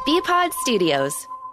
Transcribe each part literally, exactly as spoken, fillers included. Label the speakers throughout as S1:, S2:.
S1: B-Pod Studios.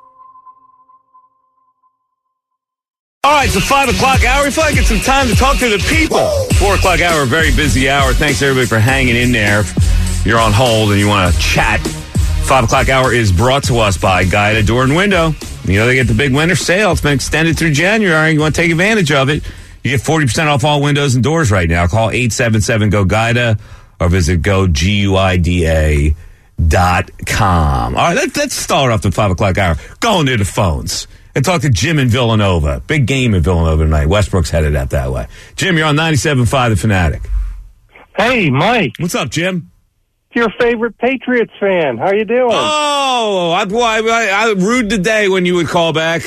S2: All right, it's the five o'clock hour. We feel like it's some time to talk to the people. Four o'clock hour, very busy hour. Thanks, everybody, for hanging in there. If you're on hold and you want to chat, five o'clock hour is brought to us by Guida Door and Window. You know, they get the big winter sale. It's been extended through January. You want to take advantage of it. You get forty percent off all windows and doors right now. Call eight seven seven, G O, GUIDA or visit go, G U I D A dot com. All right, let's, let's start off the five o'clock hour. Going to the phones and talk to Jim in Villanova. Big game in Villanova tonight. Westbrook's headed out that way. Jim, you're on ninety-seven point five The Fanatic.
S3: Hey, Mike.
S2: What's up, Jim?
S3: Your favorite Patriots fan. How you doing?
S2: Oh, I, boy, I, I rued the day when you would call back.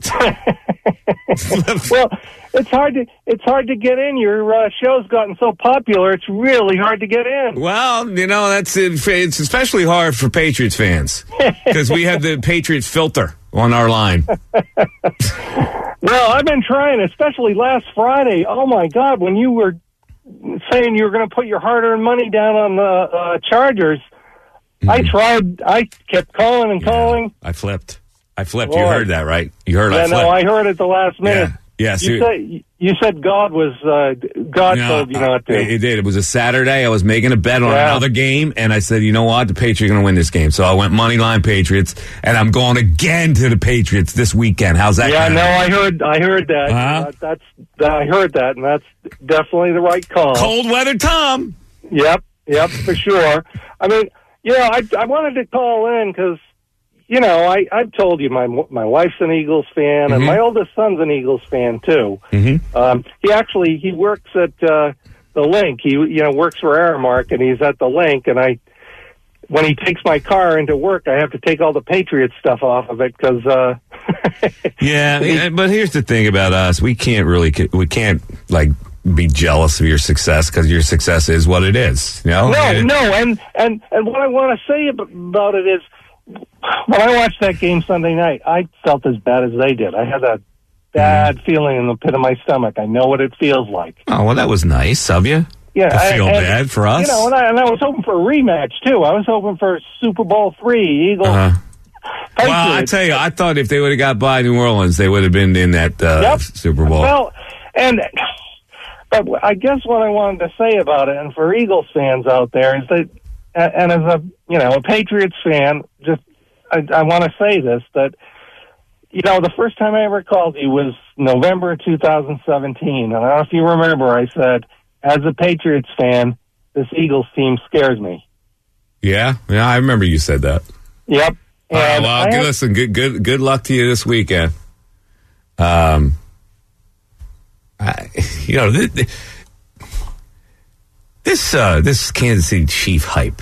S3: Well, it's hard to it's hard to get in. Your uh, show's gotten so popular; it's really hard to get in.
S2: Well, you know that's it, it's especially hard for Patriots fans because we have the Patriots filter on our line.
S3: Well, I've been trying, especially last Friday. Oh my God, when you were saying you were going to put your hard-earned money down on the uh, Chargers, mm-hmm. I tried. I kept calling and calling.
S2: Yeah, I flipped. I flipped. Boy. You heard that, right? You heard.
S3: Yeah,
S2: I flipped.
S3: no, I heard at the last minute.
S2: Yeah. Yes,
S3: you said you said God was uh, God
S2: no,
S3: told you not to.
S2: It did. It was a Saturday. I was making a bet on
S3: yeah.
S2: another game, and I said, you know what, the Patriots are going to win this game. So I went money line Patriots, and I'm going again to the Patriots this weekend. How's that?
S3: Yeah,
S2: kind
S3: no,
S2: of?
S3: I heard. I heard that.
S2: Uh-huh.
S3: that. That's I heard that, and that's definitely the right call.
S2: Cold weather, Tom.
S3: Yep, yep, for sure. I mean, you know, I I wanted to call in because. You know, I, I've told you my my wife's an Eagles fan, and
S2: mm-hmm.
S3: my oldest son's an Eagles fan too.
S2: Mm-hmm.
S3: Um, he actually he works at uh, the Link. He you know works for Aramark, and he's at the Link. And I, when he takes my car into work, I have to take all the Patriots stuff off of it because. Uh,
S2: yeah, he, but here's the thing about us: we can't really we can't like be jealous of your success because your success is what it is. You know?
S3: No,
S2: and,
S3: no, and and and what I want to say about it is. When I watched that game Sunday night, I felt as bad as they did. I had a bad mm. feeling in the pit of my stomach. I know what it feels like.
S2: Oh, well, that was nice of you.
S3: Yeah,
S2: to feel
S3: and,
S2: bad for us.
S3: You know, and I, and I was hoping for a rematch too. I was hoping for Super Bowl three, Eagles.
S2: Uh-huh. Well, I tell you, I thought if they would have got by New Orleans, they would have been in that uh,
S3: yep.
S2: Super Bowl.
S3: Well, and but I guess what I wanted to say about it, and for Eagles fans out there, is that, and as a you know a Patriots fan, just. I, I want to say this, that, you know, the first time I ever called you was November two thousand seventeen. And I don't know if you remember, I said, as a Patriots fan, this Eagles team scares me.
S2: Yeah? Yeah, I remember you said that.
S3: Yep.
S2: And uh, well, good, have, listen, good, good, good luck to you this weekend. Um, I, you know, this, this, uh, this Kansas City Chief hype.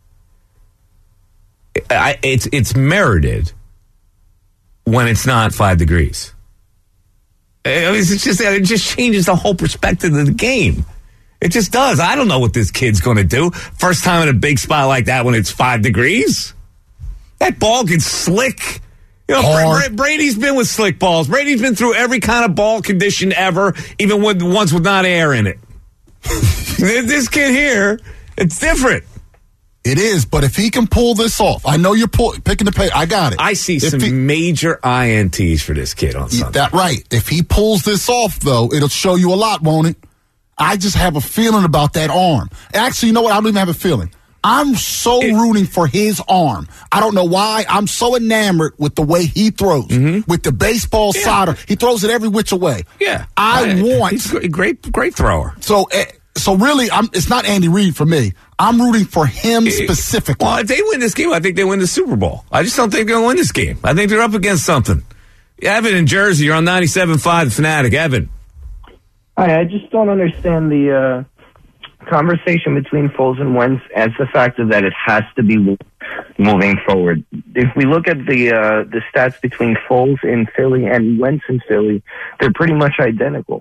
S2: I, it's it's merited when it's not five degrees. I mean, it's just it just changes the whole perspective of the game. It just does. I don't know what this kid's going to do. First time in a big spot like that when it's five degrees. That ball gets slick. You know, Bra- Bra- Brady's been with slick balls. Brady's been through every kind of ball condition ever, even with ones with not air in it. This kid here, it's different.
S4: It is, but if he can pull this off, I know you're pull, picking the pay. I got it.
S2: I see
S4: if
S2: some
S4: he,
S2: major I N Ts for this kid on Sunday.
S4: That right. If he pulls this off, though, it'll show you a lot, won't it? I just have a feeling about that arm. Actually, you know what? I don't even have a feeling. I'm so it, rooting for his arm. I don't know why. I'm so enamored with the way he throws. Mm-hmm. With the baseball yeah. solder. He throws it every which way.
S2: Yeah.
S4: I, I want.
S2: He's a great, great thrower.
S4: So, uh, so really, I'm, it's not Andy Reid for me. I'm rooting for him specifically.
S2: Well, if they win this game, I think they win the Super Bowl. I just don't think they're going to win this game. I think they're up against something. Evan in Jersey, you're on ninety-seven point five The Fanatic. Evan.
S5: Hi, I just don't understand the uh, conversation between Foles and Wentz as the fact of that it has to be moving forward. If we look at the uh, the stats between Foles in Philly and Wentz in Philly, they're pretty much identical.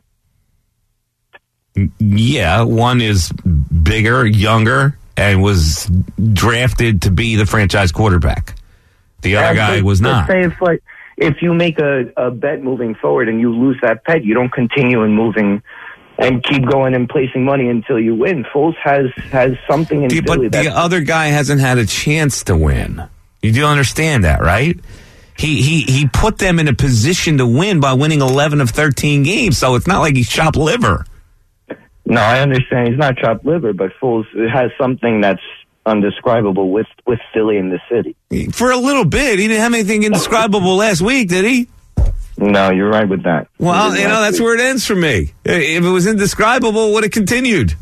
S2: Yeah, one is bigger, younger, and was drafted to be the franchise quarterback. The other guy was not.
S5: Say if like if you make a, a bet moving forward and you lose that bet, you don't continue and moving and keep going and placing money until you win. Foles has has something in
S2: the,
S5: Philly.
S2: But the other guy hasn't had a chance to win. You do understand that, right? He he he put them in a position to win by winning eleven of thirteen games, so it's not like he's chopped liver.
S5: No, I understand he's not chopped liver, but Foles has something that's undescribable with, with Philly in the city.
S2: For a little bit. He didn't have anything indescribable last week, did he?
S5: No, you're right with that.
S2: Well, you know, that's week. Where it ends for me. If it was indescribable, it would have continued.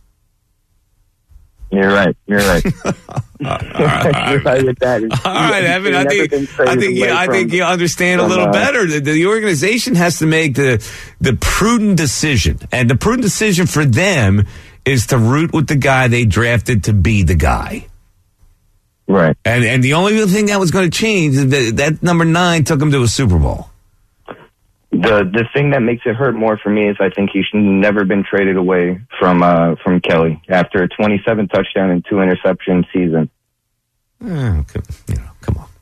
S5: You're right. You're right.
S2: all right,
S5: you're right with that.
S2: All right, Evan. I think I think you, I think you understand from, a little uh, better. The, the organization has to make the the prudent decision, and the prudent decision for them is to root with the guy they drafted to be the guy.
S5: Right.
S2: And and the only thing that was going to change is that, that number nine took him to a Super Bowl.
S5: The the thing that makes it hurt more for me is I think he should never been traded away from uh, from Kelly after a twenty-seven touchdown and two interception season.
S2: Oh, come, you know, come on.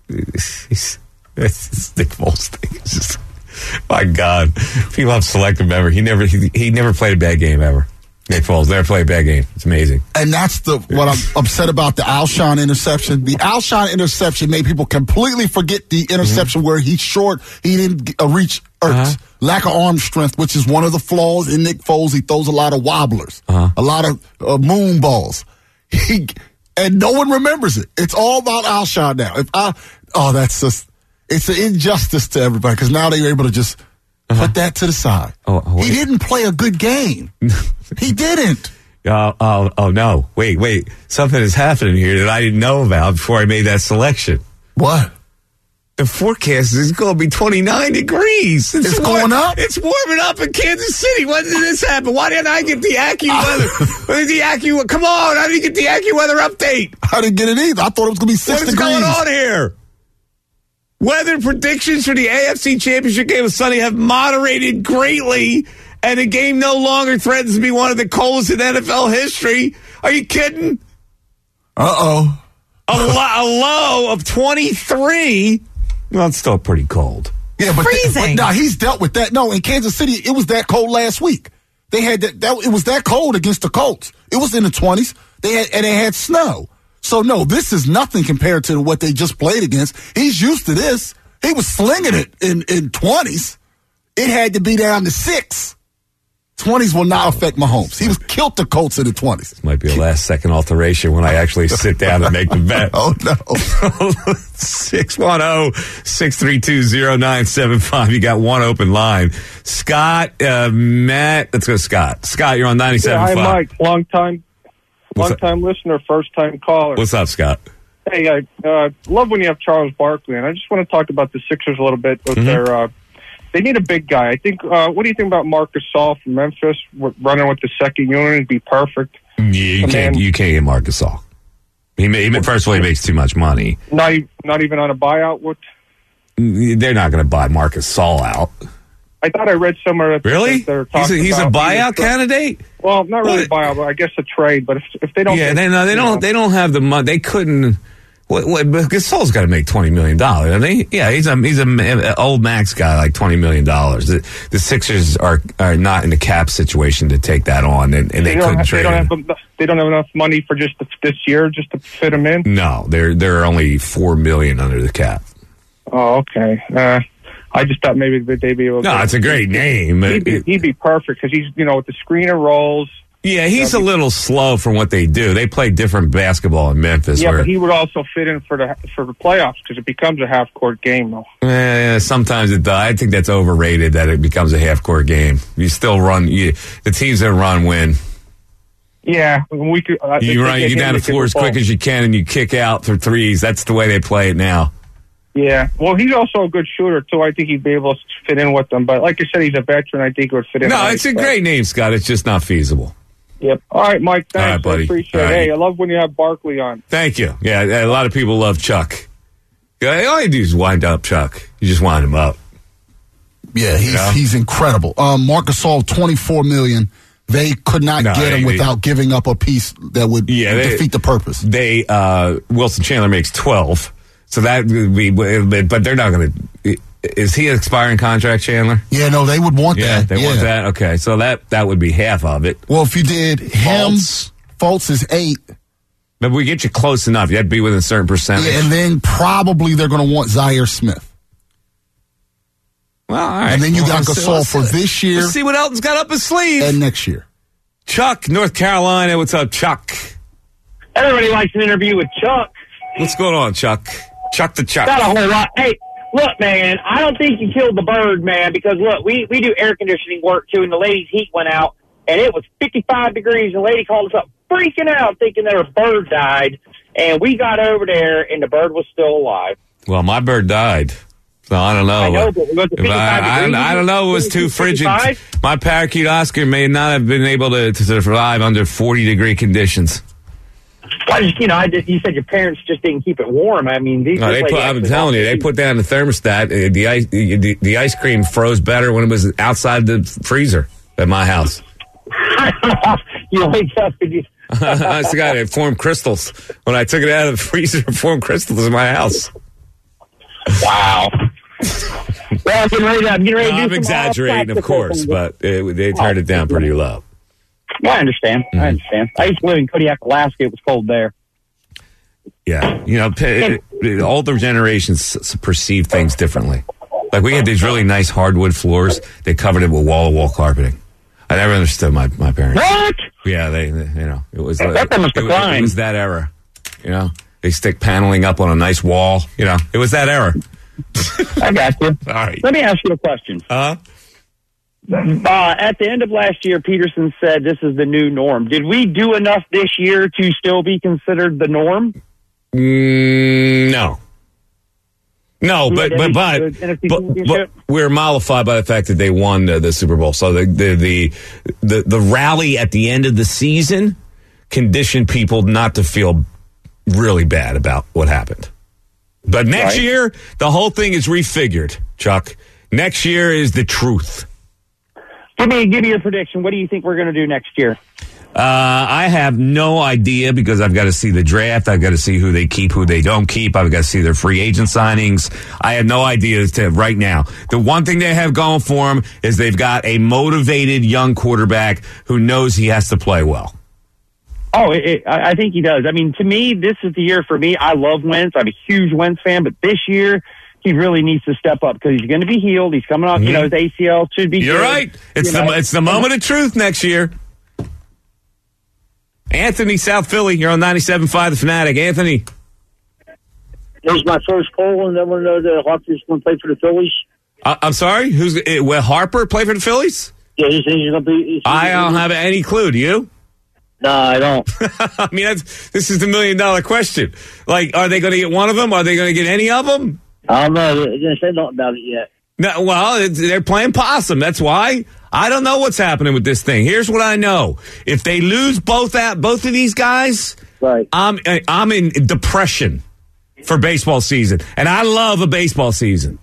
S2: It's, it's Nick Foles thing. It's just, my God, people have selective memory. He never he, he never played a bad game ever. Nick Foles never played a bad game. It's amazing.
S4: And that's the what I'm upset about, the Alshon interception. The Alshon interception made people completely forget the interception mm-hmm. where he's short. He didn't uh, reach Ertz. Uh-huh. Lack of arm strength, which is one of the flaws in Nick Foles. He throws a lot of wobblers, uh-huh. a lot of uh, moon balls. He, and no one remembers it. It's all about Alshon now. If I, oh, that's just, it's an injustice to everybody because now they're able to just uh-huh. put that to the side.
S2: Oh,
S4: he didn't play a good game. He didn't.
S2: Oh, oh, oh, no. Wait, wait. Something is happening here that I didn't know about before I made that selection.
S4: What?
S2: The forecast is going to be twenty-nine degrees.
S4: It's, it's going up?
S2: It's warming up in Kansas City. When did this happen? Why didn't I get the AccuWeather? When did the Accu- Come on, I didn't get the AccuWeather update.
S4: I didn't get it either. I thought it was going to be six
S2: what
S4: degrees.
S2: What is going on here? Weather predictions for the A F C Championship game of Sunday have moderated greatly, and the game no longer threatens to be one of the coldest in N F L history. Are you kidding?
S4: Uh-oh.
S2: A, lo- a low of twenty-three. Well, it's still pretty cold.
S4: Yeah, but,
S1: freezing.
S4: But no, he's dealt with that. No, in Kansas City, it was that cold last week. They had that, that. It was that cold against the Colts. It was in the twenties. They had and they had snow. So no, this is nothing compared to what they just played against. He's used to this. He was slinging it in in twenties. It had to be down to six. twenties will not affect Mahomes. He was killed the Colts in the twenties.
S2: This might be a last-second alteration when I actually sit down and make the bet.
S4: Oh, no.
S2: six one zero, six three two, zero nine seven five. You got one open line. Scott, uh, Matt, let's go Scott. Scott, you're on ninety-seven point five.
S6: Yeah, hi, Mike. Long time, long time listener, first time caller.
S2: What's up, Scott?
S6: Hey, I uh, love when you have Charles Barkley, and I just want to talk about the Sixers a little bit with mm-hmm. their uh, they need a big guy. I think. Uh, what do you think about Marc Gasol from Memphis running with the second unit? It'd be perfect.
S2: Yeah, you can't. Man, you can't get Marc Gasol. He, he first of all, he makes too much money.
S6: Not not even on a buyout. What?
S2: They're not going to buy Marc Gasol out.
S6: I thought I read somewhere that
S2: really
S6: they're
S2: he's a, he's a buyout
S6: tra-
S2: candidate.
S6: Well, not really
S2: well,
S6: a buyout, but I guess a trade. But if if they don't,
S2: yeah,
S6: get,
S2: they no, they don't. Know. They don't have the money. They couldn't. What, what, Gasol's got to make twenty million dollars. I think, yeah, he's a he's a old max guy, like twenty million dollars. The, the Sixers are are not in a cap situation to take that on, and, and they,
S6: they
S2: couldn't
S6: have,
S2: trade
S6: they don't
S2: him.
S6: Have, they don't have enough money for just this year, just to fit him in.
S2: No, they're they're only four million under the cap.
S6: Oh, okay. Uh, I just thought maybe they'd be able. to...
S2: No, it's a great name.
S6: He'd be, he'd be perfect because he's you know with the screener rolls.
S2: Yeah, he's a little slow for what they do. They play different basketball in Memphis.
S6: Yeah,
S2: where,
S6: but he would also fit in for the for the playoffs because it becomes a half court game, though.
S2: Eh, sometimes it does. I think that's overrated that it becomes a half court game. You still run. You, the teams that run win.
S6: Yeah, we could. Uh,
S2: you run. You get down the floor as quick as you can, and you kick out for threes. That's the way they play it now.
S6: Yeah, well, he's also a good shooter too. I think he'd be able to fit in with them. But like you said, he's a veteran. I think he would fit in.
S2: No,
S6: nice,
S2: it's a
S6: but.
S2: great name, Scott. It's just not feasible.
S6: Yep. All right, Mike. Thanks.
S2: All right, buddy.
S6: I appreciate it. Hey, I love when you have Barkley on.
S2: Thank you. Yeah, a lot of people love Chuck. All you do is wind up Chuck. You just wind him up.
S4: Yeah, he's, you know? he's incredible. Um, Marc Gasol, twenty-four million dollars. They could not no, get him they, without they, giving up a piece that would yeah, they, defeat the purpose.
S2: They uh, Wilson Chandler makes twelve, so that would be. But they're not going to. Is he an expiring contract, Chandler?
S4: Yeah, no, they would want
S2: yeah,
S4: that.
S2: They
S4: yeah.
S2: want that. Okay, so that that would be half of it.
S4: Well, if you did him, Fultz, Fultz is eight.
S2: But we get you close enough. You have to be within a certain percentage.
S4: Yeah, and then probably they're going to want Zaire Smith.
S2: Well, all right.
S4: And then you
S2: well,
S4: got Gasol for this year.
S2: Let's see what Elton's got up his sleeve.
S4: And next year.
S2: Chuck, North Carolina. What's up, Chuck?
S1: Everybody likes an interview with Chuck.
S2: What's going on, Chuck? Chuck the Chuck.
S1: Not a whole lot. Hey, look, man, I don't think you killed the bird, man, because, look, we, we do air conditioning work, too, and the lady's heat went out, and it was fifty-five degrees, and the lady called us up freaking out thinking that her bird died, and we got over there, and the bird was still alive.
S2: Well, my bird died. So I don't know.
S1: I know, but it was
S2: I, I, I don't know. It was too frigid. My parakeet Oscar may not have been able to, to survive under forty-degree conditions.
S1: Well, you know, I just, you said your parents just didn't keep it warm. I mean, these.
S2: No, they put, I'm telling you, they put down the thermostat. Uh, the ice, the, the ice cream froze better when it was outside the freezer at my house.
S1: You wake up and you.
S2: I still got it formed crystals when I took it out of the freezer. It formed crystals in my house.
S1: Wow. Well, I'm getting ready to, I'm getting ready to
S2: no,
S1: do
S2: I'm
S1: some
S2: exaggerating, of course, but it, they turned it down pretty low.
S1: Yeah, I understand. Mm-hmm. I understand. I used to live in Kodiak, Alaska. It was cold there.
S2: Yeah. You know, p- p- older generations perceive things differently. Like, we had these really nice hardwood floors. They covered it with wall-to-wall carpeting. I never understood my, my parents.
S1: What?
S2: Yeah, they, they you know, it was,
S1: that,
S2: like,
S1: that must
S2: it, was it was that era. You know, they stick paneling up on a nice wall. You know, it was that era.
S1: I got you.
S2: All right.
S1: Let me ask you a question.
S2: Uh-huh.
S1: Uh, at the end of last year, Peterson said this is the new norm. Did we do enough this year to still be considered the norm?
S2: Mm, no. No, but but but, but but we're mollified by the fact that they won the, the Super Bowl. So the, the the the the rally at the end of the season conditioned people not to feel really bad about what happened. But next right. year, the whole thing is refigured, Chuck. Next year is the truth.
S1: Give me give me your prediction. What do you think we're going to do next year?
S2: Uh, I have no idea because I've got to see the draft. I've got to see who they keep, who they don't keep. I've got to see their free agent signings. I have no idea as to right now. The one thing they have going for them is they've got a motivated young quarterback who knows he has to play well.
S1: Oh, it, it, I think he does. I mean, to me, this is the year for me. I love Wentz. I'm a huge Wentz fan, but this year he really needs to step up because he's going to be healed. He's coming off, mm-hmm. you know, his A C L should be.
S2: You're
S1: good.
S2: right. It's
S1: you
S2: the
S1: know?
S2: it's the moment of truth next year. Anthony, South Philly, you're on ninety-seven point five The Fanatic. Anthony.
S7: This is my first call, and I want to know that Harper's going to play for the Phillies.
S2: Uh, I'm sorry? Who's uh, Will Harper play for the Phillies?
S7: Yeah, he's, he's going to be. He's,
S2: I don't have any clue. Do you?
S7: No, I don't.
S2: I mean, that's, this is the million-dollar question. Like, are they going to get one of them? Are they going to get any of them?
S7: I don't know. They're going to say nothing about it yet.
S2: No, well, they're playing possum. That's why. I don't know what's happening with this thing. Here's what I know: if they lose both at both of these guys,
S7: right.
S2: I'm I'm in depression for baseball season, and I love a baseball season.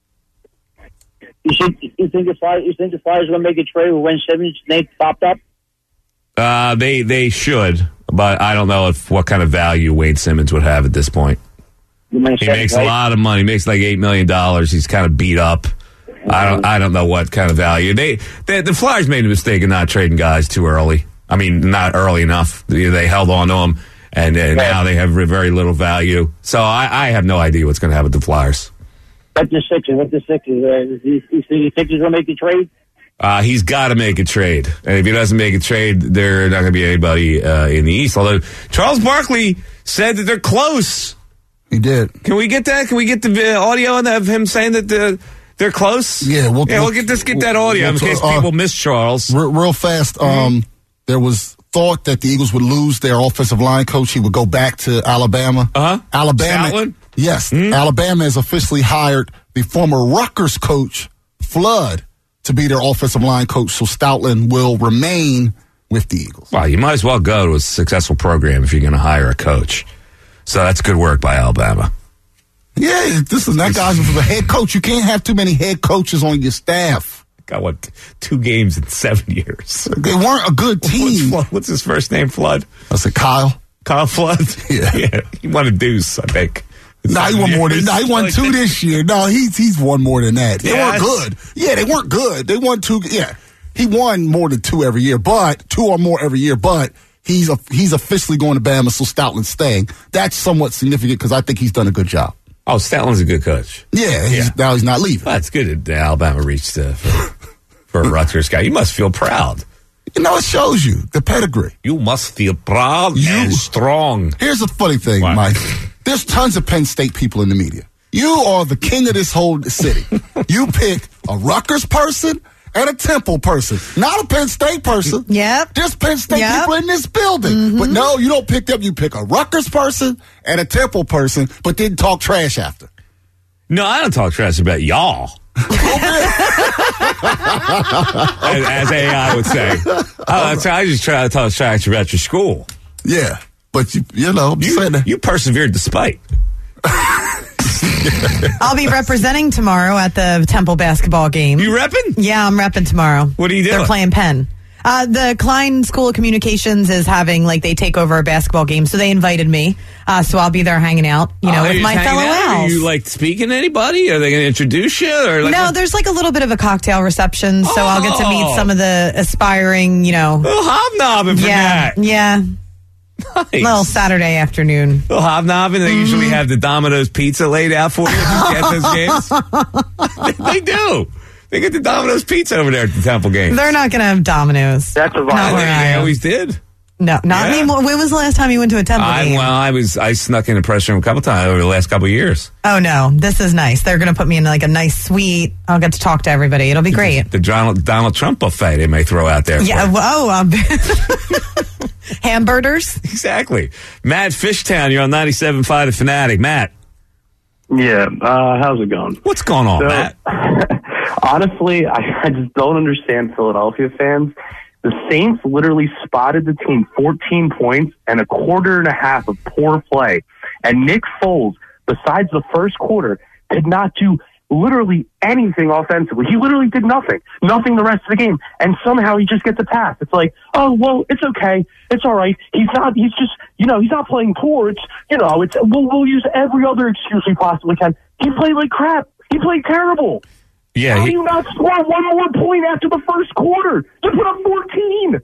S7: You think you think the Flyers you think the Flyers going to make a trade with Wayne Simmons' name popped up?
S2: Uh, they they should, but I don't know if what kind of value Wayne Simmons would have at this point. He makes right? a lot of money. He makes like eight million dollars. He's kind of beat up. I don't. I don't know what kind of value they, they. The Flyers made a mistake in not trading guys too early. I mean, not early enough. They, they held on to them, and, and yeah. now they have very little value. So I, I have no idea what's going to happen with the Flyers.
S7: What the Sixers? What the Sixers? Uh, you, you think the Sixers going to make a trade?
S2: Uh, he's got to make a trade, and if he doesn't make a trade, they're not going to be anybody uh, in the East. Although Charles Barkley said that they're close.
S4: He did.
S2: Can we get that? Can we get the audio of him saying that the? They're close?
S4: Yeah, we'll,
S2: yeah, we'll get this, get that audio we'll, in case uh, people miss Charles.
S4: Real, real fast, um, mm-hmm. there was thought that the Eagles would lose their offensive line coach. He would go back to Alabama.
S2: Uh-huh.
S4: Alabama.
S2: Stoutland?
S4: Yes. Mm-hmm. Alabama has officially hired the former Rutgers coach, Flood, to be their offensive line coach, so Stoutland will remain with the Eagles.
S2: Well, you might as well go to a successful program if you're going to hire a coach. So that's good work by Alabama.
S4: Yeah, this is that guy's the head coach. You can't have too many head coaches on your staff.
S2: Got what, two games in seven years.
S4: They weren't a good team.
S2: What's, what's his first name? Flood.
S4: I said Kyle.
S2: Kyle Flood.
S4: Yeah,
S2: yeah. He won a deuce, I think.
S4: No, nah, he won more than. No, nah, he won two this year. No, he's he's won more than that. They yes. weren't good. Yeah, they weren't good. They won two. Yeah, he won more than two every year, but two or more every year. But he's a, he's officially going to Bama, so Stoutland's staying. That's somewhat significant because I think he's done a good job.
S2: Oh, Stoutland's a good coach.
S4: Yeah, he's,
S2: Yeah.
S4: now he's not leaving.
S2: Well, it's good that Alabama reached uh, for, for a Rutgers guy. You must feel proud.
S4: You know, it shows you the pedigree.
S2: You must feel proud
S4: You-
S2: and strong.
S4: Here's the funny thing,
S2: What?
S4: Mike. There's tons of Penn State people in the media. You are the king of this whole city. You pick a Rutgers person and a Temple person, not a Penn State person.
S8: Yep.
S4: Just Penn State
S8: Yep.
S4: people in this building.
S8: Mm-hmm.
S4: But no, you don't pick them. You pick a Rutgers person and a Temple person, but then talk trash after.
S2: No, I don't talk trash about y'all. as, as A I would say. Oh, that's, I just try to talk trash about your school.
S4: Yeah, but you, you know, I'm
S2: You,
S4: saying that.
S2: you persevered despite.
S8: I'll be representing tomorrow at the Temple basketball game.
S2: You repping?
S8: Yeah, I'm repping tomorrow.
S2: What are you doing?
S8: They're playing Penn. Uh, the Klein School of Communications is having, like, they take over a basketball game, so they invited me. Uh, so I'll be there hanging out, you know,
S2: Oh,
S8: with
S2: you're
S8: my
S2: just
S8: fellow
S2: hanging out? Are
S8: Owls.
S2: you like speaking to anybody? Are they going to introduce you? Or like
S8: no,
S2: what-
S8: there's like a little bit of a cocktail reception, so I'll get to
S2: Oh.
S8: meet some of the aspiring, you know.
S2: little hobnobbing for
S8: Yeah,
S2: that.
S8: yeah.
S2: Nice.
S8: Little Saturday afternoon.
S2: Little hobnobbing. They usually
S8: Mm-hmm.
S2: have the Domino's pizza laid out for you at those games. they, they do. They get the Domino's pizza over there at the Temple game.
S8: They're not going to have Domino's.
S7: That's a
S8: Not
S7: violation.
S8: where I
S2: They
S8: am.
S2: always did.
S8: No, not
S2: Yeah.
S8: anymore. When was the last time you went to a Temple
S2: I,
S8: game?
S2: well, I was I snuck in the press room a couple times over the last couple of years.
S8: Oh, no. This is nice. They're going to put me in like a nice suite. I'll get to talk to everybody. It'll be great.
S2: The Donald, Donald Trump buffet they may throw out there. for
S8: Yeah.
S2: you.
S8: well, Oh, um, hamburgers.
S2: Exactly. Matt Fishtown, you're on ninety-seven point five The Fanatic. Matt,
S9: Yeah, uh, how's it going?
S2: what's going on,
S9: So,
S2: Matt?
S9: honestly, I, I just don't understand Philadelphia fans. The Saints literally spotted the team fourteen points and a quarter and a half of poor play. And Nick Foles, besides the first quarter, did not do literally anything offensively. He literally did nothing. Nothing the rest of the game. And somehow he just gets a pass. It's like, oh, well, it's okay. It's all right. He's not, he's just, you know, he's not playing poor. It's, you know, it's, we'll, we'll use every other excuse we possibly can. He played like crap. He played terrible.
S2: Yeah,
S9: How
S2: he-
S9: do you not score one more point after the first quarter? You put up fourteen.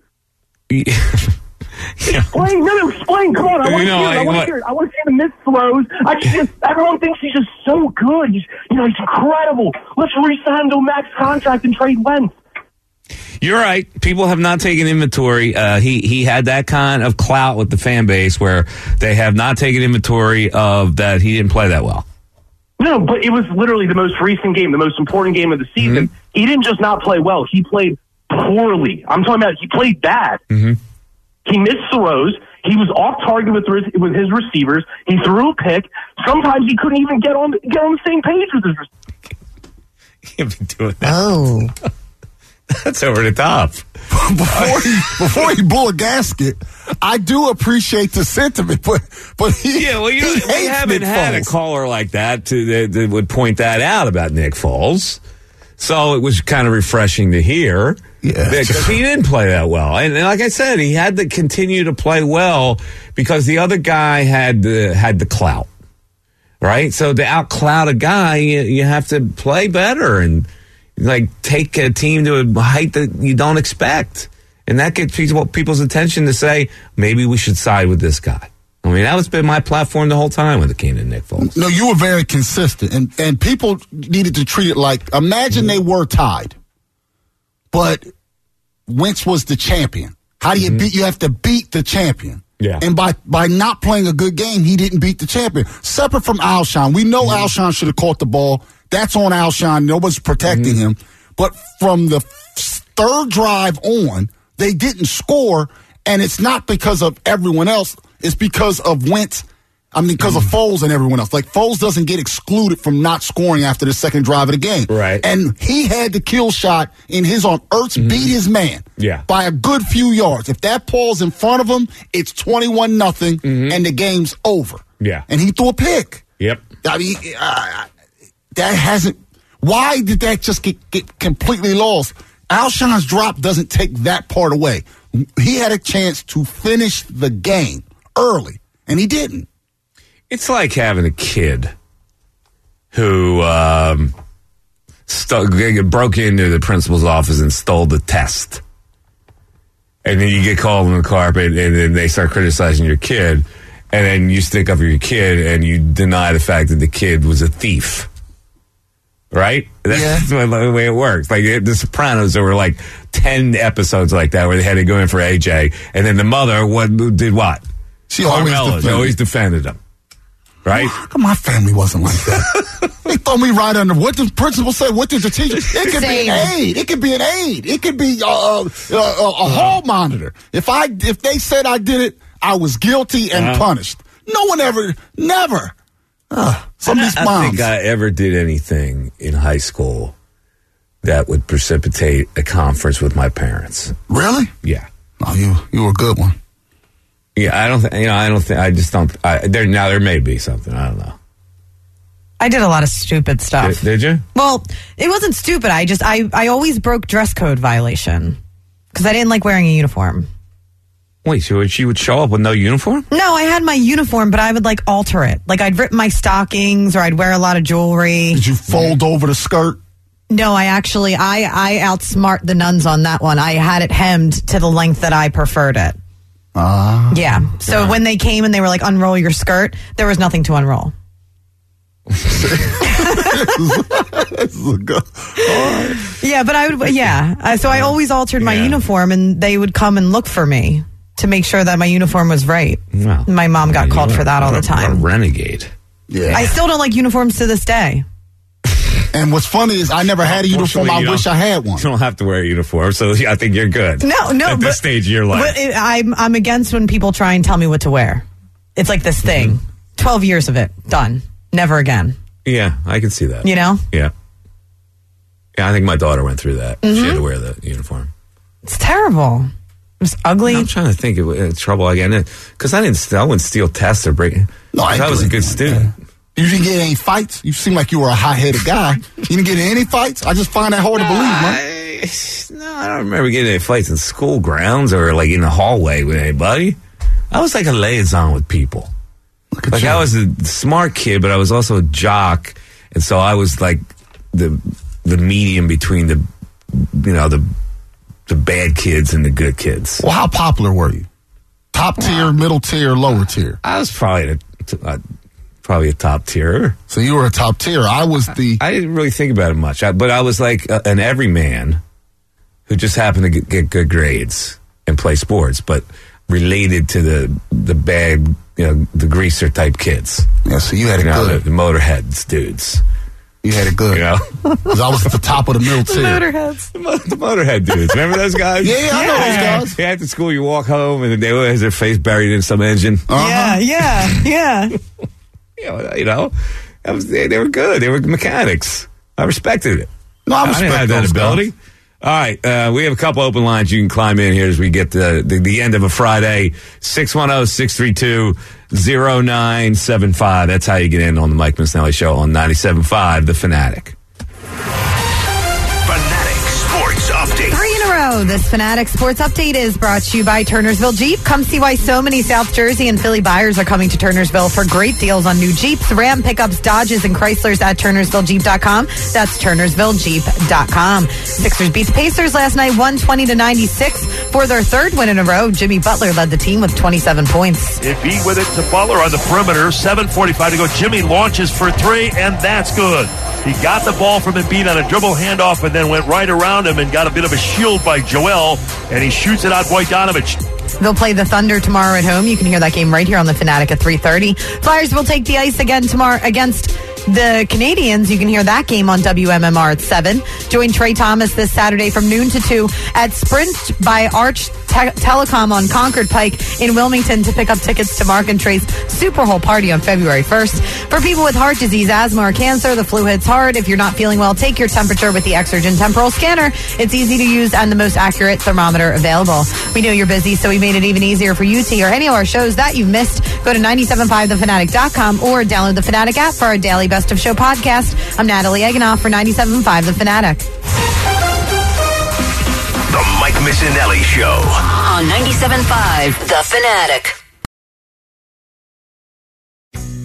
S9: Explain, no, no, explain. Come on, I want
S2: You
S9: to
S2: know,
S9: hear it.
S2: I-
S9: I want
S2: what-
S9: to hear it. I want to see the missed throws. I just, everyone thinks he's just so good. He's, you know, he's incredible. Let's re-sign him to a max contract and trade Wentz.
S2: You're right. People have not taken inventory. Uh, he he had that kind of clout with the fan base where they have not taken inventory of that he didn't play that well.
S9: No, but it was literally the most recent game, the most important game of the season.
S2: Mm-hmm.
S9: He didn't just not play well. He played poorly. I'm talking about he played bad.
S2: Mm-hmm.
S9: He missed throws. He was off target with his, with his receivers. He threw a pick. Sometimes he couldn't even get on get on the same page with his receivers.
S2: Can't be doing that.
S8: Oh.
S2: That's over the top.
S4: before he before he blew a gasket, I do appreciate the sentiment, but but he
S2: Yeah, well, you know,
S4: he
S2: we
S4: hates
S2: haven't
S4: Nick
S2: had a
S4: Foles.
S2: caller like that to, that, that would point that out about Nick Foles. So it was kind of refreshing to hear.
S4: Yeah.
S2: Because he didn't play that well. And, and like I said, he had to continue to play well because the other guy had the, had the clout. Right? So to out-clout a guy, you, you have to play better and like take a team to a height that you don't expect. And that gets people, people's attention to say, maybe we should side with this guy. I mean, that was been my platform the whole time when it came to Nick Foles.
S4: No, you were very consistent, and and people needed to treat it like, imagine they were tied, but Wentz was the champion. How do you beat? You have to beat the champion.
S2: Yeah.
S4: And by by not playing a good game, he didn't beat the champion. Separate from Alshon, we know Alshon should have caught the ball. That's on Alshon. Nobody's protecting him. But from the third drive on, they didn't score, and it's not because of everyone else. It's because of Wentz. I mean, because of Foles and everyone else. Like, Foles doesn't get excluded from not scoring after the second drive of the game.
S2: Right.
S4: And he had the kill shot in his arm. Ertz beat his man
S2: Yeah.
S4: by a good few yards. If that ball's in front of him, it's twenty-one nothing, and the game's over.
S2: Yeah.
S4: And he threw a pick.
S2: Yep.
S4: I mean, uh, that hasn't. Why did that just get, get completely lost? Alshon's drop doesn't take that part away. He had a chance to finish the game early, and he didn't.
S2: It's like having a kid who um, st- broke into the principal's office and stole the test. and then you get called on the carpet, and then they start criticizing your kid, and then you stick up for your kid, and you deny the fact that the kid was a thief. Right? That's
S4: Yeah.
S2: the way it works. Like The Sopranos, there were like ten episodes like that where they had to go in for A J, and then the mother what did what?
S4: She always
S2: Carmela,
S4: defended.
S2: She always defended him. Right?
S4: How come my family wasn't like that? They throw me right under. What did the principal say? What did the teacher? It could be an aide. It could be an aide. It could be uh, uh, uh, a hall monitor. If I if they said I did it, I was guilty and
S2: Uh-huh.
S4: punished. No one ever, never. Uh, some of these
S2: I
S4: moms.
S2: don't think I ever did anything in high school that would precipitate a conference with my parents.
S4: Really?
S2: Yeah.
S4: Oh, you you were a good one.
S2: Yeah, I don't think, you know, I don't think, I just don't, I, there, now there may be something, I don't know.
S8: I did a lot of stupid stuff.
S2: Did, did you?
S8: Well, it wasn't stupid. I just, I, I always broke dress code violation because I didn't like wearing a uniform.
S2: Wait, so she would show up with no uniform?
S8: No, I had my uniform, but I would like alter it. Like I'd rip my stockings or I'd wear a lot of jewelry.
S4: Did you fold over the skirt?
S8: No, I actually, I, I outsmart the nuns on that one. I had it hemmed to the length that I preferred it.
S4: Ah.
S8: Yeah. So when they came and they were like, unroll your skirt, there was nothing to unroll.
S4: This is a good. All right.
S8: Yeah, but I would, yeah. Uh, so I always altered my
S2: Yeah.
S8: uniform and they would come and look for me to make sure that my uniform was right.
S2: Well,
S8: My mom got
S2: you
S8: called
S2: are-
S8: for that all the
S2: a-
S8: time.
S2: A renegade.
S4: Yeah.
S8: I still don't like uniforms to this day.
S4: And what's funny is I never had a uniform.
S2: Fortunately,
S4: I
S2: you
S4: wish
S2: don't-
S4: I had one.
S2: You don't have to wear a uniform, so I think you're good.
S8: No, no.
S2: At this
S8: but-
S2: stage of your life.
S8: But it, I'm, I'm against when people try and tell me what to wear. It's like this thing.
S2: Mm-hmm.
S8: twelve years of it. Done. Never again.
S2: Yeah, I can see that.
S8: You know?
S2: Yeah. Yeah, I think my daughter went through that.
S8: Mm-hmm.
S2: She had to wear the uniform.
S8: It's terrible. It was ugly.
S2: I'm trying to think of uh, trouble again. Because I didn't, I wouldn't steal tests or break.
S4: No, I
S2: I
S4: ain't
S2: was
S4: do
S2: a good
S4: anything like
S2: student.
S4: You didn't get any fights? You seem like you were a hot-headed guy. You didn't get in any fights? I just find that hard to believe, man.
S2: I, no, I don't remember getting any fights in school grounds or like in the hallway with anybody. I was like a liaison with people.
S4: Look at
S2: Like
S4: you.
S2: I was a smart kid, but I was also a jock, and so I was like the the medium between the you know the the bad kids and the good kids.
S4: Well, how popular were you? Top tier, middle tier, lower tier?
S2: I was probably a, a probably a top tier.
S4: So you were a top tier. I was the...
S2: I didn't really think about it much, I, but I was like a, an everyman who just happened to get, get good grades and play sports, but related to the the bad, you know, the greaser type kids.
S4: Yeah, so you had it
S2: You know, the,
S4: good.
S2: the motorheads dudes.
S4: You had it good.
S2: You know,
S4: Because I was at the top of the middle tier.
S8: Motorheads.
S2: the, mo- the motorhead dudes. Remember those guys?
S4: Yeah, I know those guys.
S2: Yeah, after school, you walk home and they always have their face buried in some engine.
S8: Yeah, yeah, yeah.
S2: You know, you know that was, they, they were good. They were mechanics. I respected it.
S4: No, I
S2: I didn't
S4: respect
S2: have that
S4: those
S2: ability.
S4: guys.
S2: All right, uh, we have a couple open lines you can climb in here as we get to the, the end of a Friday. six one zero, six three two, zero nine seven five. That's how you get in on the Mike Misnelli Show on ninety-seven point five, The Fanatic.
S10: Fanatic Sports Update.
S8: Three in a row. This Fanatic Sports Update is brought to you by Turnersville Jeep. Come see why so many South Jersey and Philly buyers are coming to Turnersville for great deals on new Jeeps, Ram pickups, Dodges, and Chryslers at Turnersville Jeep dot com. That's Turnersville Jeep dot com. Sixers beat the Pacers last night, one twenty to ninety-six. For their third win in a row, Jimmy Butler led the team with twenty-seven points.
S11: If he with it to Butler on the perimeter, seven forty-five to go. Jimmy launches for three, and that's good. He got the ball from Embiid on a dribble handoff and then went right around him and got a bit of a shield by Joel, and he shoots it out Bogdanovich.
S8: They'll play the Thunder tomorrow at home. You can hear that game right here on the Fanatic at three thirty. Flyers will take the ice again tomorrow against the Canadians. You can hear that game on W M M R at seven. Join Trey Thomas this Saturday from noon to two at Sprint by Arch Te- Telecom on Concord Pike in Wilmington to pick up tickets to Mark and Trey's Super Bowl party on February first. For people with heart disease, asthma, or cancer, the flu hits hard. If you're not feeling well, take your temperature with the Exergen Temporal Scanner. It's easy to use and the most accurate thermometer available. We know you're busy, so we made it even easier for you to hear any of our shows that you've missed. Go to ninety-seven point five the fanatic dot com or download the Fanatic app for our daily Best of Show podcast. I'm Natalie Eganoff for ninety-seven point five The Fanatic.
S10: The Mike Missinelli Show.
S12: On ninety-seven point five The Fanatic.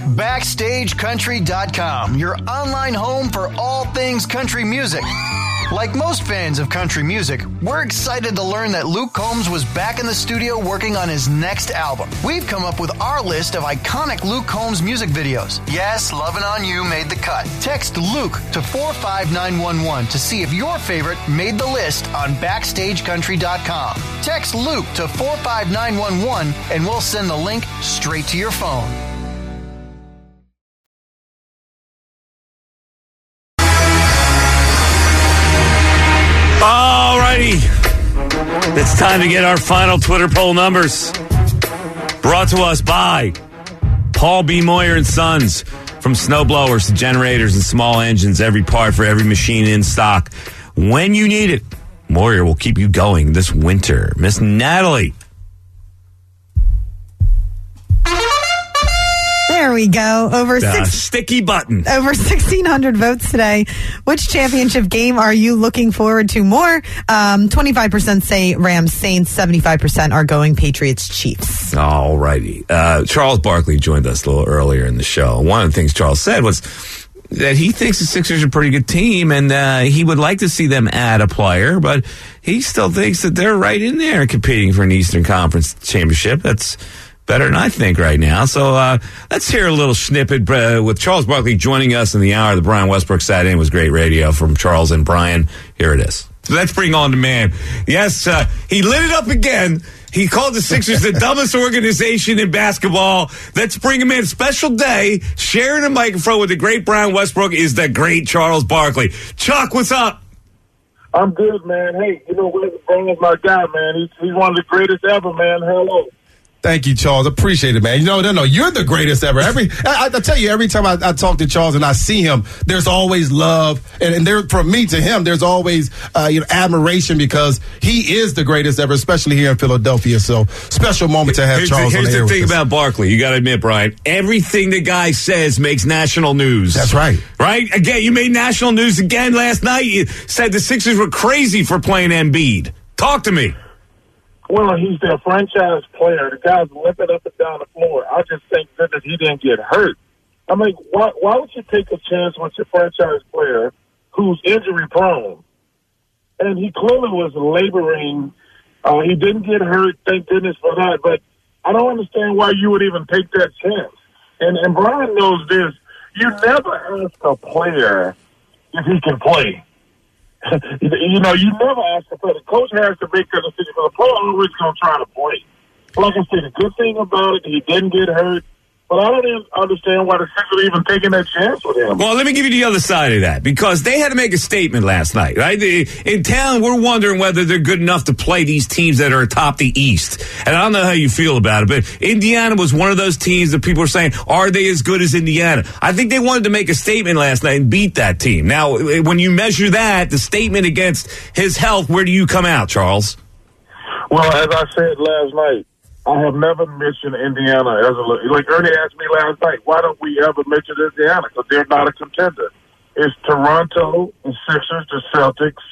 S13: Backstage Country dot com, your online home for all things country music. Like most fans of country music, we're excited to learn that Luke Combs was back in the studio working on his next album. We've come up with our list of iconic Luke Combs music videos. Yes, Lovin' On You made the cut. Text Luke to four five nine one one to see if your favorite made the list on backstage country dot com. Text Luke to four five nine one one and we'll send the link straight to your phone.
S2: All righty. It's time to get our final Twitter poll numbers. Brought to us by Paul B. Moyer and Sons. From snowblowers to generators and small engines, every part for every machine in stock. When you need it, Moyer will keep you going this winter. Miss Natalie.
S8: There we go. Over
S2: The
S8: six,
S2: sticky button.
S8: over sixteen hundred votes today. Which championship game are you looking forward to more? Um, twenty-five percent say Rams Saints. seventy-five percent are going Patriots Chiefs.
S2: All righty. Uh, Charles Barkley joined us a little earlier in the show. One of the things Charles said was that he thinks the Sixers are a pretty good team, and uh, he would like to see them add a player, but he still thinks that they're right in there competing for an Eastern Conference championship. That's better than I think right now. So uh, let's hear a little snippet uh, with Charles Barkley joining us in the hour. The Brian Westbrook sat in. It was great radio from Charles and Brian. Here it is. So let's bring on the man. Yes, uh, he lit it up again. He called the Sixers the dumbest organization in basketball. Let's bring him in. Special day. Sharing a microphone with the great Brian Westbrook is the great Charles Barkley. Chuck, what's up?
S14: I'm good, man. Hey, you know what? Brian's my guy, man. He's, he's one of the greatest ever, man. Hello.
S15: Thank you, Charles. Appreciate it, man. You know, no, no, you're the greatest ever. Every, I, I tell you, every time I, I talk to Charles and I see him, there's always love, and, and there, from me to him, there's always uh, you know, admiration because he is the greatest ever, especially here in Philadelphia. So, special moment to have
S2: here's
S15: Charles
S2: the,
S15: on the
S2: Here's
S15: air
S2: the thing
S15: with us.
S2: about Barkley. You got to admit, Brian, everything the guy says makes national news.
S15: That's right.
S2: Right? Again, you made national news again last night. You said the Sixers were crazy for playing Embiid. Talk to me.
S14: Well, he's their franchise player. The guy's limping up and down the floor. I just think that he didn't get hurt. I mean, why, why would you take a chance with your franchise player who's injury prone? And he clearly was laboring. Uh, he didn't get hurt. Thank goodness for that. But I don't understand why you would even take that chance. And, and Brian knows this. You never ask a player if he can play. You know, you never ask the player. The coach has to make a decision, but the player always going to try to play. Like I said, the good thing about it, he didn't get hurt. But I don't even understand why the Sixers are even taking that chance with him.
S2: Well, let me give you the other side of that, because they had to make a statement last night, right? They, in town, we're wondering whether they're good enough to play these teams that are atop the East. And I don't know how you feel about it, but Indiana was one of those teams that people are saying, are they as good as Indiana? I think they wanted to make a statement last night and beat that team. Now, when you measure that, the statement against his health, where do you come out, Charles?
S14: Well, as I said last night, I have never mentioned Indiana as a like Ernie asked me last night. Why don't we ever mention Indiana? Because they're not a contender. It's Toronto, the Sixers, the Celtics,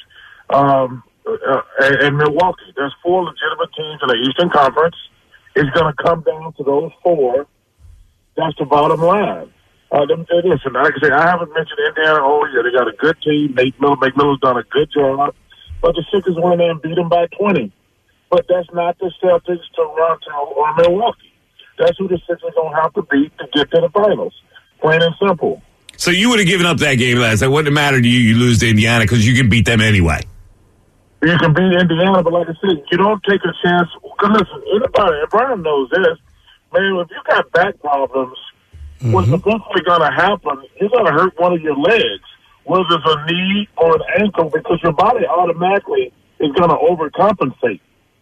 S14: um, uh, and, and Milwaukee. There's four legitimate teams in the Eastern Conference. It's going to come down to those four. That's the bottom line. Uh, them, listen, like I say, I haven't mentioned Indiana. Oh yeah, they got a good team. Nate Miller, McMillan's done a good job, but the Sixers went in there and beat them by twenty. But that's not the Celtics, Toronto, or Milwaukee. That's who the Sixers don't have to beat to get to the finals. Plain and simple.
S2: So you would have given up that game last night. Wouldn't have mattered to you. You lose to Indiana because you can beat them anyway.
S14: You can beat Indiana, but like I said, you don't take a chance. Because listen, anybody, and Brian knows this, man, if you got back problems, mm-hmm. what's eventually going to happen, you're going to hurt one of your legs, whether it's a knee or an ankle, because your body automatically is going to overcompensate.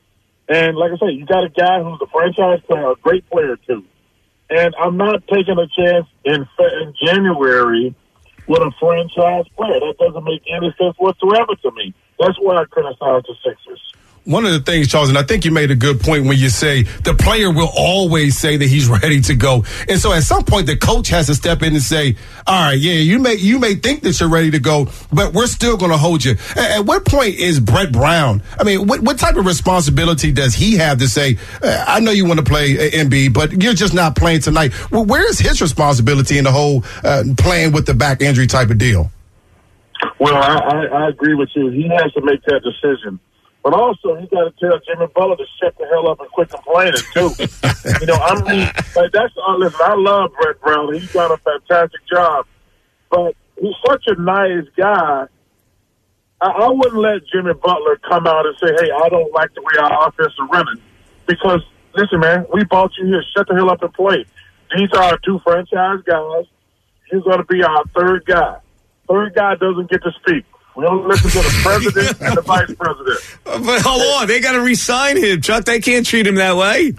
S14: And like I say, you got a guy who's a franchise player, a great player too. And I'm not taking a chance in in January with a franchise player. That doesn't make any sense whatsoever to me. That's why I criticize the Sixers.
S15: One of the things, Charles, and I think you made a good point when you say the player will always say that he's ready to go. And so at some point, the coach has to step in and say, all right, yeah, you may you may think that you're ready to go, but we're still going to hold you. At, at what point is Brett Brown? I mean, what, what type of responsibility does he have to say, I know you want to play Embiid, but you're just not playing tonight? Well, where is his responsibility in the whole uh, playing with the back injury type of deal?
S14: Well, I, I, I agree with you. He has to make that decision. But also, he got to tell Jimmy Butler to shut the hell up and quit complaining, too. you know, I'm like, that's, uh, listen, I love Brett Brown. He's done a fantastic job. But he's such a nice guy. I, I wouldn't let Jimmy Butler come out and say, hey, I don't like the way our offense is running. Because, listen, man, we bought you here. Shut the hell up and play. These are our two franchise guys. He's going to be our third guy. Third guy doesn't get to speak. We don't listen to the president and the vice president.
S2: But hold on, they got to re-sign him, Chuck. They can't treat him that way.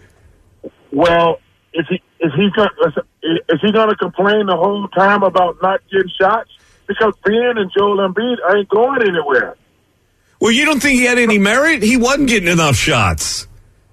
S14: Well, is he is he is he going to complain the whole time about not getting shots? Because Ben and Joel Embiid ain't going anywhere.
S2: Well, you don't think he had any merit? He wasn't getting enough shots.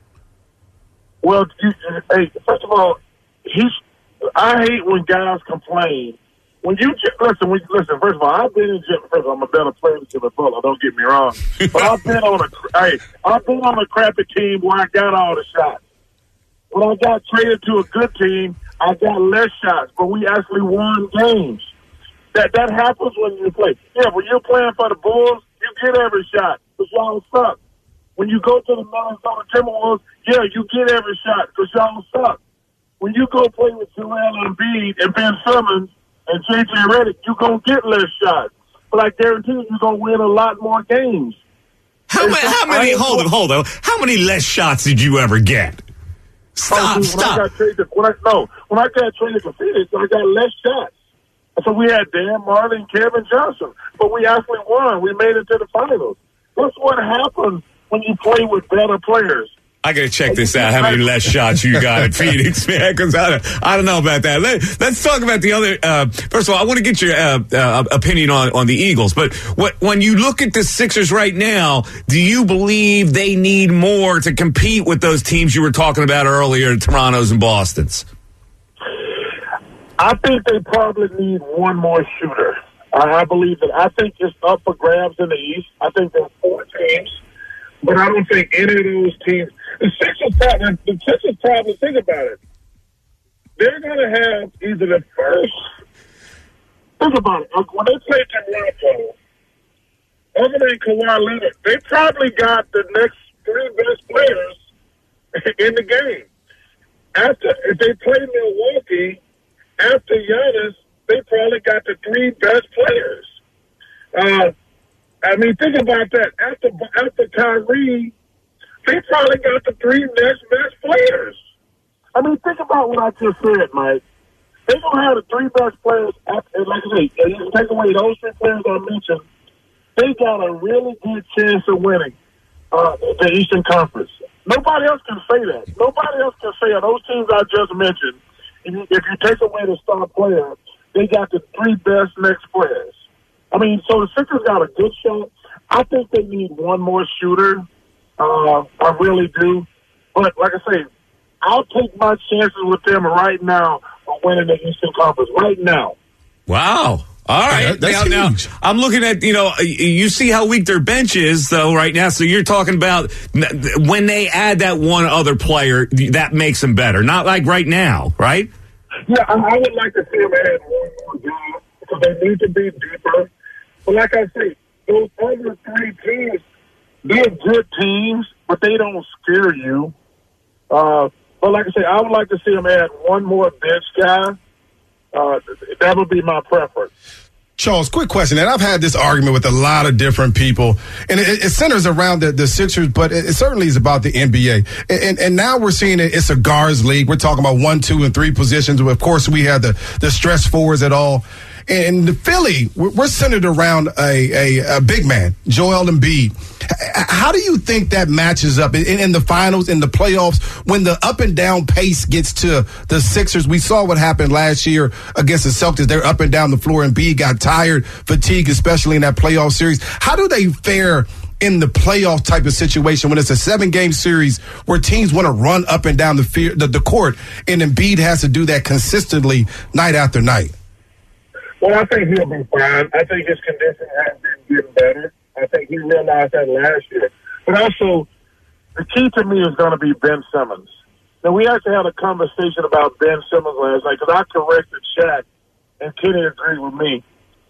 S14: Well, you, hey, first of all, he's. I hate when guys complain. When you listen, when, listen. First of all, I've been in Jimmy. First of all, I'm a better player than Jimmy Butler. Don't get me wrong, but I've been on a. Hey, I've been on a crappy team where I got all the shots. When I got traded to a good team, I got less shots, but we actually won games. That that happens when you play. Yeah, when you're playing for the Bulls, you get every shot because y'all suck. When you go to the Minnesota Timberwolves, yeah, you get every shot because y'all suck. When you go play with Joel Embiid and Ben Simmons and J J Redick, you're going to get less shots. But I guarantee you, you're going to win a lot more games.
S2: How, ma- how many, hold on, hold on. How many less shots did you ever get? Stop,
S14: when
S2: stop.
S14: I got traded, when I, no, when I got traded to Phoenix, I got less shots. So we had Dan Marley and Kevin Johnson. But we actually won. We made it to the finals. That's what happens when you play with better players.
S2: I got to check this out, how many less shots you got at Phoenix, man, because I, don't- I don't know about that. Let, let's talk about the other. Uh, first of all, I want to get your uh, uh, opinion on, on the Eagles. But what, when you look at the Sixers right now, do you believe they need more to compete with those teams you were talking about earlier, Toronto's and Boston's?
S14: I think they probably need one more shooter. I, I believe that. I think it's up for grabs in the East. I think there are four teams. But I don't think any of those teams. The Sixers probably, the Sixers probably think about it. They're going to have either the first. Think about it. When they play Toronto, other than Kawhi Leonard, they probably got the next three best players in the game. After if they play Milwaukee, after Giannis, they probably got the three best players. Uh, I mean, think about that. After after Kyrie, they probably got the three next best players. I mean, think about what I just said, Mike. They're going to have the three best players. After, like I say, and you take away those three players I mentioned, they got a really good chance of winning uh, the Eastern Conference. Nobody else can say that. Nobody else can say it. Those teams I just mentioned, if you, if you take away the star player, they got the three best next players. I mean, so the Sixers got a good shot. I think they need one more shooter. Uh, I really do. But like I say, I'll take my chances with them right now of winning the Eastern Conference. Right now.
S2: Wow. All right.
S15: Yeah, that's
S2: now,
S15: huge.
S2: now, I'm looking at, you know, you see how weak their bench is, though, right now. So you're talking about when they add that one other player, that makes them better. Not like right now, right?
S14: Yeah, I, I would like to see them add one more guy because they need to be deeper. But like I say, those other three teams, they're good teams, but they don't scare you. Uh, but like I say, I would like to see them add one more bench guy. Uh, that would be my preference.
S15: Charles, quick question, and I've had this argument with a lot of different people, and it, it centers around the, the Sixers, but it, it certainly is about the N B A. And, and, and now we're seeing it, it's a guards league. We're talking about one, two, and three positions. Of course, we have the, the stretch fours at all. And the Philly, we're, we're centered around a, a, a big man, Joel Embiid. How do you think that matches up in, in the finals, in the playoffs, when the up and down pace gets to the Sixers? We saw what happened last year against the Celtics. They're up and down the floor. Embiid got tired, fatigued, especially in that playoff series. How do they fare in the playoff type of situation when it's a seven-game series where teams want to run up and down the, fear, the, the court, and Embiid has to do that consistently night after night?
S14: Well, I think he'll be fine. I think his condition has been getting better. I think he realized that last year. But also, the key to me is going to be Ben Simmons. Now, we actually had a conversation about Ben Simmons last night because I corrected Shaq, and Kenny agreed with me.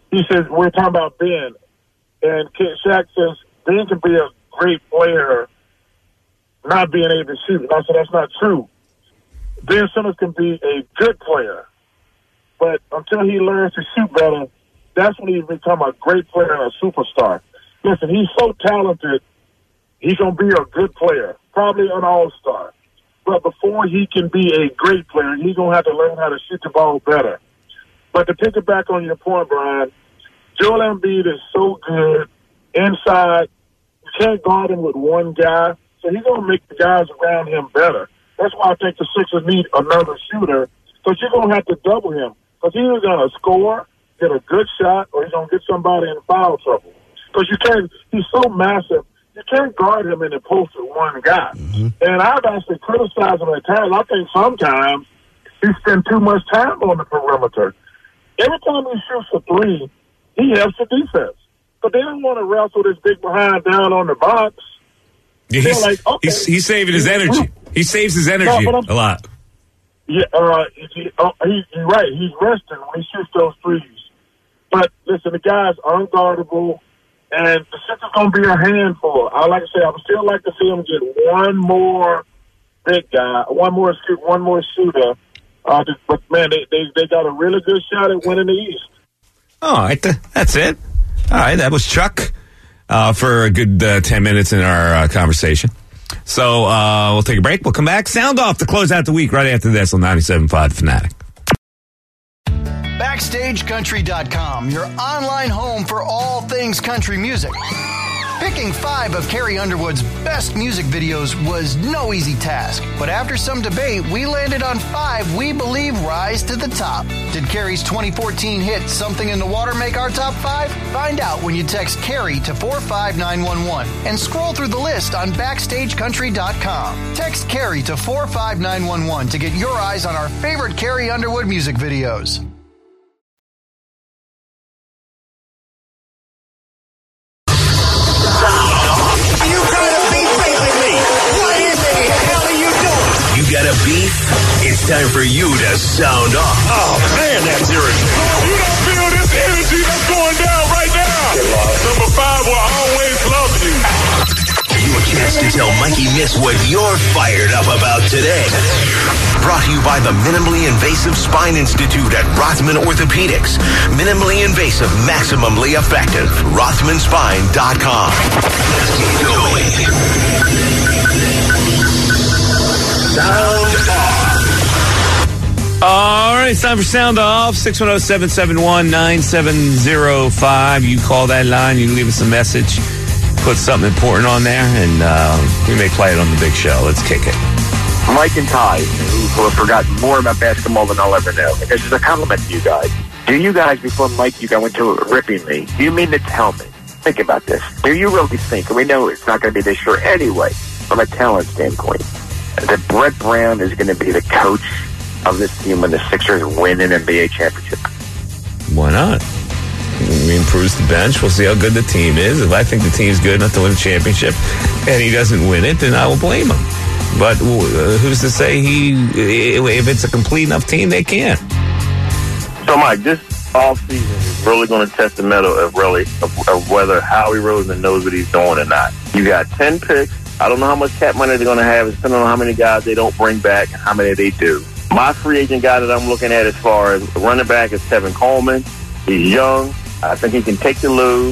S14: he says, we're talking about Ben. And Shaq says, Ben can be a great player not being able to shoot. And I said, that's not true. Ben Simmons can be a good player. But until he learns to shoot better, that's when he become a great player and a superstar. Listen, he's so talented, he's going to be a good player, probably an all-star. But before he can be a great player, he's going to have to learn how to shoot the ball better. But to pick it back on your point, Brian, Joel Embiid is so good inside. You can't guard him with one guy, so he's going to make the guys around him better. That's why I think the Sixers need another shooter, because you're going to have to double him. Because he's either going to score, get a good shot, or he's going to get somebody in foul trouble. Because you can't, he's so massive, you can't guard him in the post with one guy. Mm-hmm. And I've actually criticized him at times. I think sometimes he spends too much time on the perimeter. Every time he shoots a three, he helps the defense. But they don't want to wrestle this big behind down on the box.
S2: Yeah, he's, like, okay, he's, he's saving his energy. He saves his energy no, a lot.
S14: Yeah, uh, he, uh, he, he's right. He's resting when he shoots those threes. But listen, the guy's unguardable, and the Sixers going to be a handful. I like to say, I would still like to see him get one more big guy, one more shoot, one more shooter. Uh, but man, they, they they got a really good shot at winning the East.
S2: All right, that's it. All right, that was Chuck uh, for a good uh, ten minutes in our uh, conversation. So uh, we'll take a break. We'll come back. Sound off to close out the week right after this on ninety-seven point five Fanatic.
S13: Backstage Country dot com, your online home for all things country music. Picking five of Carrie Underwood's best music videos was no easy task, but after some debate, we landed on five we believe rise to the top. Did Carrie's twenty fourteen hit Something in the Water make our top five? Find out when you text Carrie to four five nine one one and scroll through the list on Backstage Country dot com. Text Carrie to four five nine one one to get your eyes on our favorite Carrie Underwood music videos.
S10: Got a beef? It's time for you to sound off.
S11: Oh, man, that's irritating. You don't feel this energy that's going down right now. Number five will always love you.
S10: Your chance to tell Mikey Miss what you're fired up about today. Brought to you by the Minimally Invasive Spine Institute at Rothman Orthopedics. Minimally invasive, maximally effective. Rothman Spine dot com. Let's get going. Sound off.
S2: All right, it's time for Sound Off. six one zero, seven seven one, nine seven zero five. You call that line, you leave us a message, put something important on there, and uh, we may play it on the big show. Let's kick it.
S16: Mike and Ty, who have forgotten more about basketball than I'll ever know. And this is a compliment to you guys. Do you guys, before Mike, you go into ripping me, do you mean to tell me, think about this, do you really think, and we know it's not going to be this year anyway, from a talent standpoint, that Brett Brown is going to be the coach of this team when the Sixers win an N B A championship?
S2: Why not? He improves the bench. We'll see how good the team is. If I think the team's good enough to win a championship and he doesn't win it, then I will blame him. But uh, who's to say he, if it's a complete enough team, they can't?
S17: So, Mike, this offseason is really going to test the metal of really of, of whether Howie Roseman knows what he's doing or not. You got ten picks. I don't know how much cap money they're going to have. It's depending on how many guys they don't bring back and how many they do. My free agent guy that I'm looking at as far as running back is Tevin Coleman. He's young. I think he can take the lose.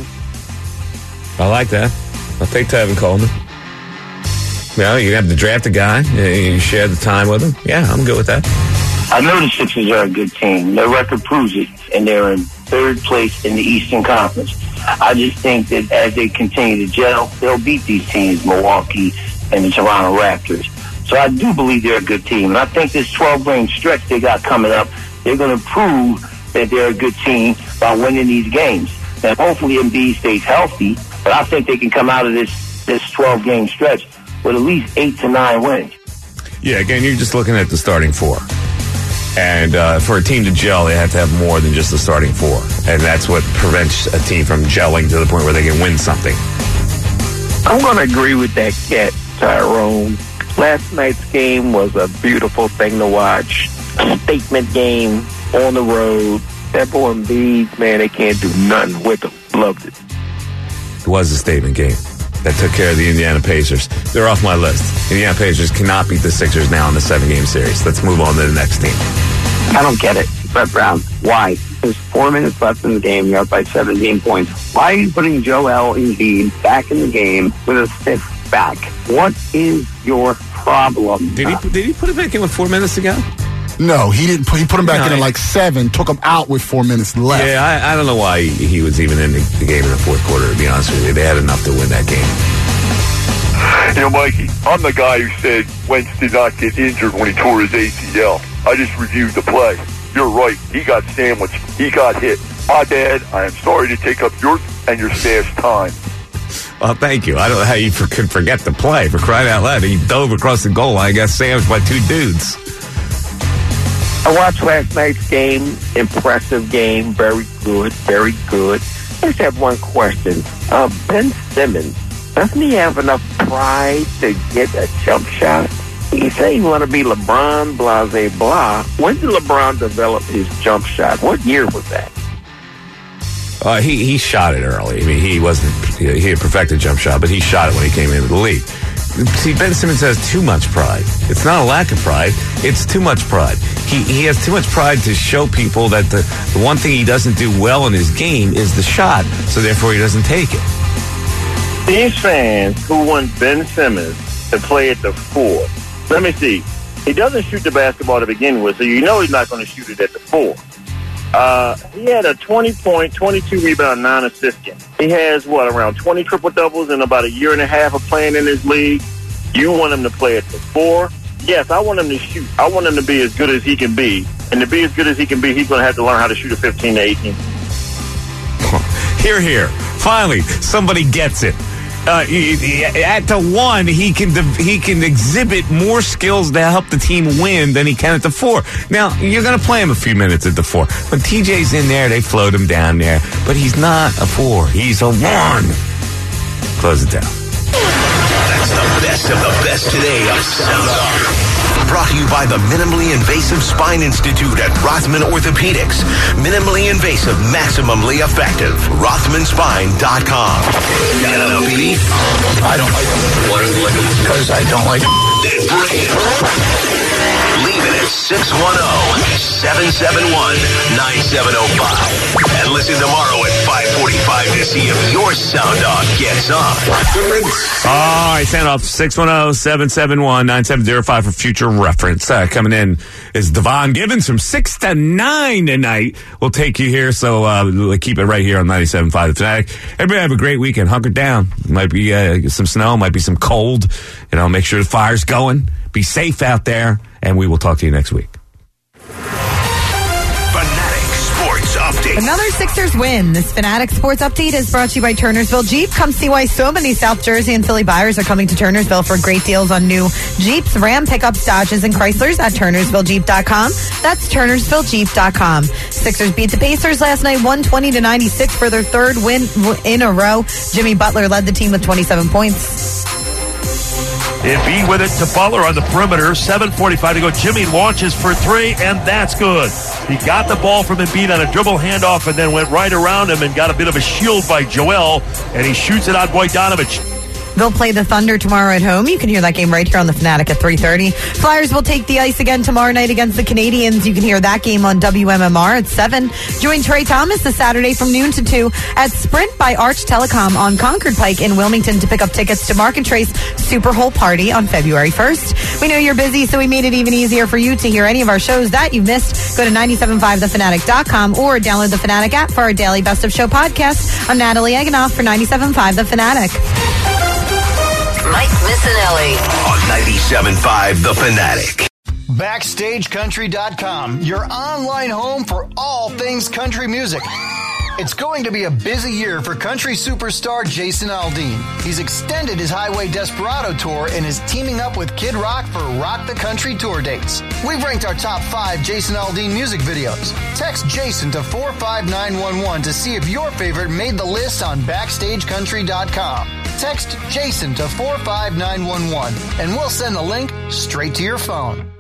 S2: I like that. I'll take Tevin Coleman. Well, you have to draft a guy. You share the time with him. Yeah, I'm good with that.
S18: I know the Sixers are a good team. Their record proves it, and they're in third place in the Eastern Conference. I just think that as they continue to gel, they'll beat these teams, Milwaukee and the Toronto Raptors. So I do believe they're a good team. And I think this twelve-game stretch they got coming up, they're going to prove that they're a good team by winning these games. Now, hopefully Embiid stays healthy, but I think they can come out of this this twelve-game stretch with at least eight to nine wins.
S2: Yeah, again, you're just looking at the starting four. And uh, for a team to gel, they have to have more than just the starting four. And that's what prevents a team from gelling to the point where they can win something.
S16: I'm going to agree with that cat, Tyrone. Last night's game was a beautiful thing to watch. A statement game on the road. That boy Embiid, man, they can't do nothing with him. Loved it.
S2: It was a statement game that took care of the Indiana Pacers. They're off my list. Indiana Pacers cannot beat the Sixers now in the seven-game series. Let's move on to the next team.
S19: I don't get it, Brett Brown. Why? There's four minutes left in the game. You're up by seventeen points. Why are you putting Joel Embiid back in the game with a stiff back? What is your problem?
S2: Did he did he put it back in with four minutes to go?
S4: No, he didn't. Put, he put him back
S2: No,
S4: in at
S2: I-
S4: like seven. Took him out with four minutes left.
S2: Yeah, I, I don't know why he, he was even in the, the game in the fourth quarter, to be honest with you. They had enough to win that game.
S20: You know, Mikey, I'm the guy who said Wentz did not get injured when he tore his A C L. I just reviewed the play. You're right. He got sandwiched. He got hit. My bad. I am sorry to take up your and your staff's time.
S2: Well, thank you. I don't know how you for, could forget the play. For crying out loud, he dove across the goal line, got sandwiched by two dudes.
S16: I watched last night's game. Impressive game. Very good. Very good. I just have one question. Uh, Ben Simmons, doesn't he have enough pride to get a jump shot? You say you want to be LeBron, blah, blah, blah. When did LeBron develop his jump shot? What year was that?
S2: Uh, he he shot it early. I mean, he wasn't he had perfected jump shot, but he shot it when he came into the league. See, Ben Simmons has too much pride. It's not a lack of pride. It's too much pride. He he has too much pride to show people that the, the one thing he doesn't do well in his game is the shot, so therefore he doesn't take it.
S17: These fans who want Ben Simmons to play at the four. Let me see. He doesn't shoot the basketball to begin with, so you know he's not going to shoot it at the four. Uh, he had a twenty-point, twenty-two rebound, nine assist game. He has, what, around twenty triple-doubles in about a year and a half of playing in this league. You want him to play at the four? Yes, I want him to shoot. I want him to be as good as he can be. And to be as good as he can be, he's going to have to learn how to shoot a fifteen to eighteen.
S2: Here, here. Finally, somebody gets it. Uh, he- he- at the one, he can he can exhibit more skills to help the team win than he can at the four. Now, you're going to play him a few minutes at the four. When T J's in there, they float him down there. But he's not a four. He's a one. Close it down.
S10: That's the best of the best today of Sound Off. Brought to you by the Minimally Invasive Spine Institute at Rothman Orthopedics. Minimally invasive, maximally effective. Rothman Spine dot com. Got an L P D? I don't like them. What is it? Because I don't like them. Then bring it. Leave it at six one zero, seven seven one, nine seven zero five. And listen tomorrow at five forty-five to see if your sound off gets on.
S2: All right, sound off six one zero, seven seven one, nine seven zero five for future reference. Uh, coming in is Devon Gibbons from six to nine tonight. We'll take you here, so uh, we'll keep it right here on ninety-seven point five The Fanatic. Everybody have a great weekend. Hunker down. Might be uh, some snow, might be some cold. You know, make sure the fire's going. Be safe out there, and we will talk to you next week.
S10: Fanatic Sports Update.
S8: Another Sixers win. This Fanatic Sports Update is brought to you by Turnersville Jeep. Come see why so many South Jersey and Philly buyers are coming to Turnersville for great deals on new Jeeps, Ram pickups, Dodges, and Chryslers at Turnersville Jeep dot com. That's Turnersville Jeep dot com. Sixers beat the Pacers last night one twenty to ninety-six for their third win in a row. Jimmy Butler led the team with twenty-seven points.
S11: Embiid with it to Butler on the perimeter. seven forty-five to go. Jimmy launches for three, and that's good. He got the ball from Embiid on a dribble handoff and then went right around him and got a bit of a shield by Joel, and he shoots it on Bogdanovic.
S8: They'll play the Thunder tomorrow at home. You can hear that game right here on the Fanatic at three thirty. Flyers will take the ice again tomorrow night against the Canadians. You can hear that game on W M M R at seven. Join Trey Thomas this Saturday from noon to two at Sprint by Arch Telecom on Concord Pike in Wilmington to pick up tickets to Mark and Trey's Super Hole Party on February first. We know you're busy, so we made it even easier for you to hear any of our shows that you've missed. Go to ninety-seven point five the fanatic dot com or download the Fanatic app for our daily Best of Show podcast. I'm Natalie Eganoff for ninety-seven point five The Fanatic.
S12: Mike Missinelli.
S10: On ninety-seven point five The Fanatic.
S13: Backstage Country dot com, your online home for all things country music. It's going to be a busy year for country superstar Jason Aldean. He's extended his Highway Desperado tour and is teaming up with Kid Rock for Rock the Country tour dates. We've ranked our top five Jason Aldean music videos. Text Jason to four five nine one one to see if your favorite made the list on Backstage Country dot com. Text Jason to four five nine one one and we'll send the link straight to your phone.